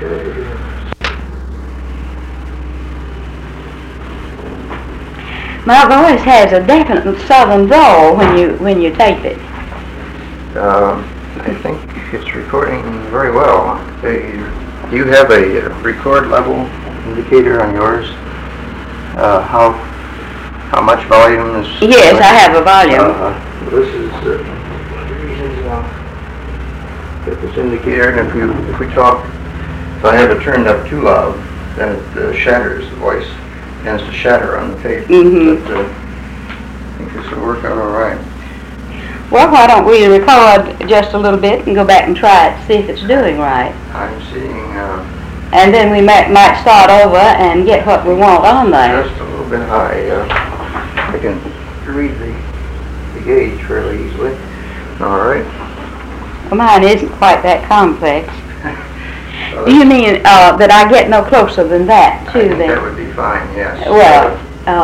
My voice has a definite southern drawl when you tape it. I think it's recording very well. Do you have a record level indicator on yours? How much volume is? Yes, I have a volume. This is one of the reasons I'll get this indicator, and if we talk, if I have it turned up too loud, then it shatters the voice. Tends to shatter on the tape. Mm-hmm. But I think this will work out all right. Well, why don't we record just a little bit and go back and try it to see if it's doing right. I'm seeing... and then we might start over and get what we want on there. Just a little bit high. I can read the gauge fairly easily. All right. Well, mine isn't quite that complex. Do you mean that I get no closer than that, too? I think that would be fine, yes. Well,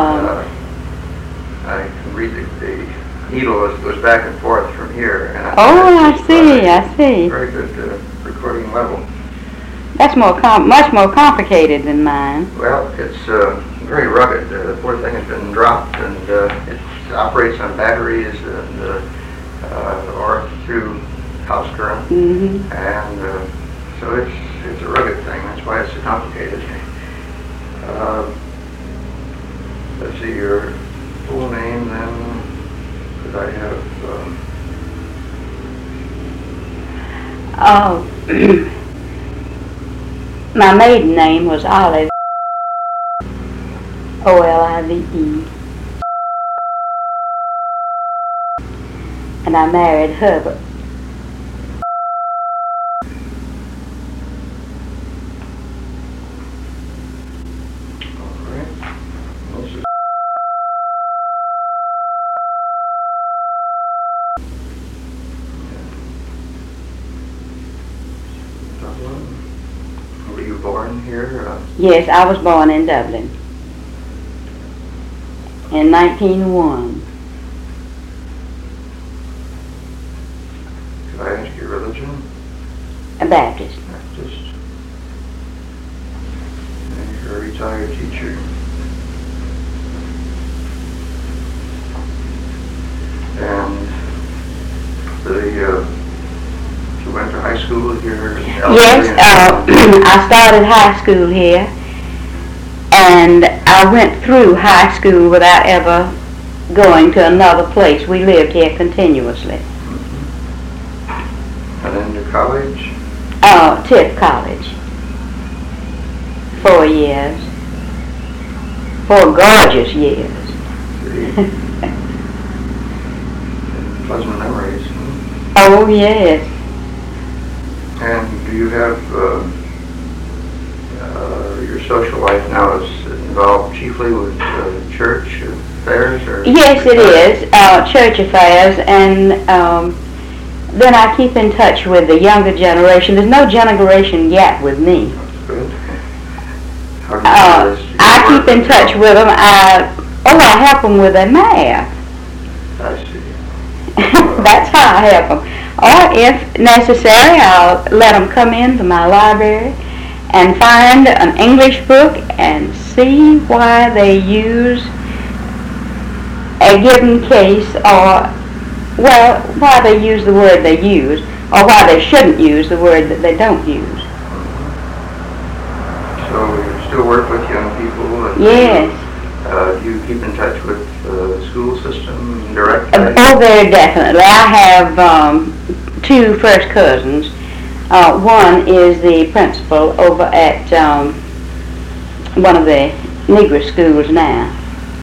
I can read the needle as it goes back and forth from here. And I see. Very good recording level. That's much more complicated than mine. Well, it's very rugged. The poor thing has been dropped, and it operates on batteries or through house current. Mm-hmm. And so it's a rugged thing. That's why it's so complicated. Let's see your full name then. Could I have? My maiden name was Olive. Olive. And I married Herbert. Were you born here? Yes, I was born in Dublin in 1901. Could I ask your religion? A Baptist. Baptist. And you're a retired teacher. And you went to high school here? Yes, I started high school here, and I went through high school without ever going to another place. We lived here continuously. Mm-hmm. And then to college? Tift College. 4 years. 4 gorgeous years. Pleasant memories. Oh, yes. And do you have your social life now is involved chiefly with church affairs? Or yes, it is. Church affairs, and then I keep in touch with the younger generation. There's no generation gap with me. That's good. How do you do this? I keep in touch with them. I help them with their math. I see. That's how I help them. Or if necessary, I'll let them come into my library and find an English book and see why they use a given case, or, well, why they use the word they use, or why they shouldn't use the word that they don't use. So you still work with young people? And yes. Do you keep in touch with the school system directly? Oh, very definitely. I have 2 first cousins. One is the principal over at one of the Negro schools now.